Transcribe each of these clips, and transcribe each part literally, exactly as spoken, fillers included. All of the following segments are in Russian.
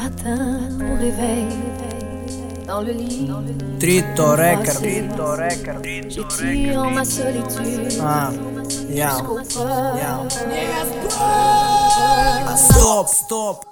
matin, au réveil, dans le lit, Trito Record. j'étire en ma solitude А, я. jusqu'au port. Стоп, стоп.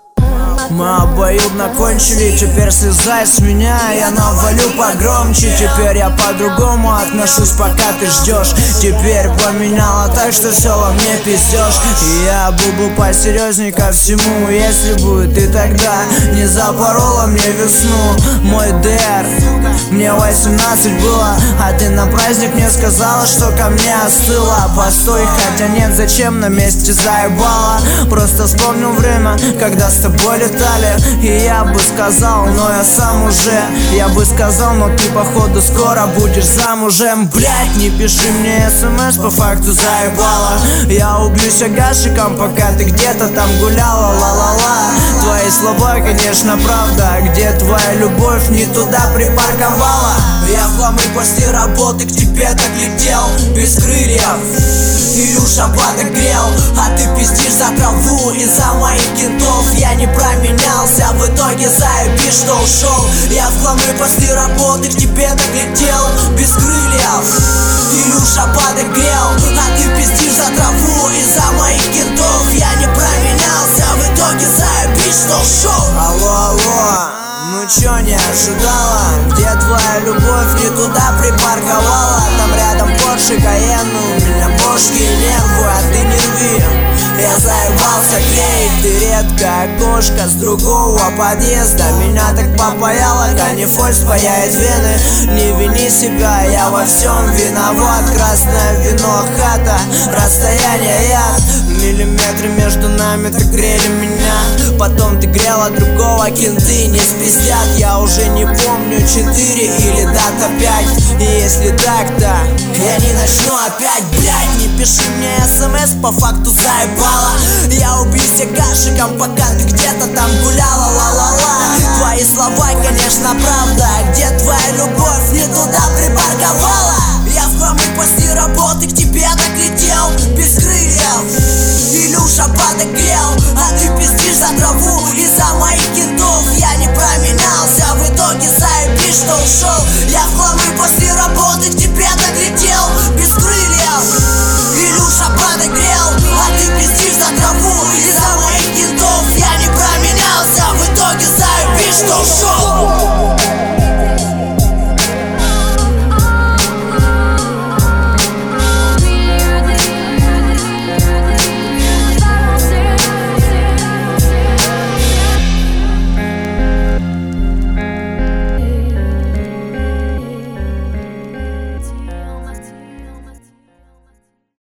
Мы обоюдно кончили, теперь слезай с меня. Я навалю погромче, теперь я по-другому отношусь, пока ты ждешь. Теперь поменяла так, что все во мне пиздешь. И я буду посерьезней ко всему. Если бы ты тогда не запорола мне весну, мой ДР, мне восемнадцать было, а ты на праздник мне сказала, что ко мне остыла. Постой, хотя нет, зачем на месте заебала. Просто вспомнил время, когда с тобой летали. И я бы сказал, но я сам уже. Я бы сказал, но ты походу скоро будешь замужем. Блять, не пиши мне смс, по факту заебала. Я убьюсь агашиком, пока ты где-то там гуляла. Ла-ла-ла. Твои слова, конечно, правда. Где твоя любовь, не туда припарковала. Я в хламы после работы к тебе так летел, без крыльев, Илюша подогрел. А ты пиздишь за траву из-за моих кентов. Я не променялся, в итоге заебись, что ушел. Я в хламы после работы к тебе так летел, без крыльев, Илюша подогрел. А ты пиздишь за траву из-за моих кентов. Я не променялся, в итоге заебись, что ушел. Алло, алло. Ну чё, не ожидала? Где твоя любовь, не туда припарковала? Там рядом Порше Кайен, у меня бошки и нервы, а ты не рви. Я заебался клеить, ты редкая кошка с другого подъезда. Меня так попаяла, канифоль спаяет вены. Не вини себя, я во всем виноват. Красное вино, хата, расстояние яд. Миллиметры между нами так грели меня. Потом ты грела другого, кенты не спиздят. Я уже не помню, четыре или дата пять. И если так, то я не начну опять. Блять, не пиши мне смс, по факту заебала. Я убийся гашиком, пока ты где-то там гуляла. Ла-ла-ла. Твои слова, конечно, правда. Где твоя любовь, не туда припарковала. Я в хламы после работы к тебе так летел, без крыльев, Илюша подогрел. А ты пиздишь за траву из-за моих кентов. Я не променялся, в итоге заебись, что ушел. Я в хламы после работы к тебе так летел, без крыльев, Илюша подогрел. А ты пиздишь за траву из-за моих кентов. Я не променялся, в итоге заебись, что ушел.